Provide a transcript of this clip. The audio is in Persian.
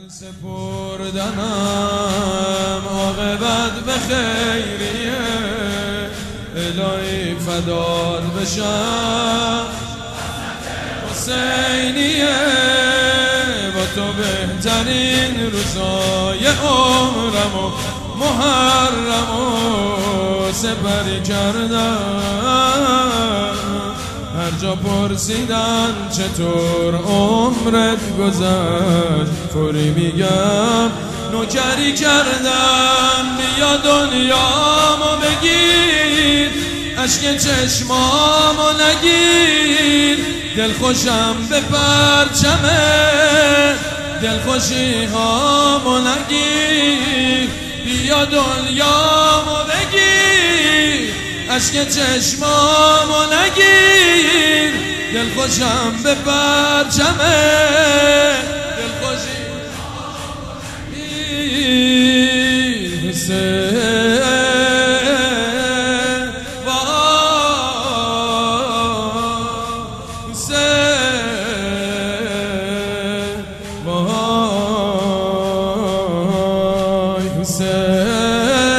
سپردنم عاقبت به خیریه، الهی فدات بشم حسینیه. با تو بهترین روزای عمرمو محرمو سپری کردم. هر جا پرسیدن چطور عمرت گذشت، فوری میگم نوکری کردم. بیا دنیامو بگیر، اشک چشمامو نگیر. دلخوشم به پرچمه، دلخوشی هامو نگیر. بیا دنیامو بگیر، اشک چشمامو نگیر. دلخوشم به پرچمه، دلخوشی حسین وای حسین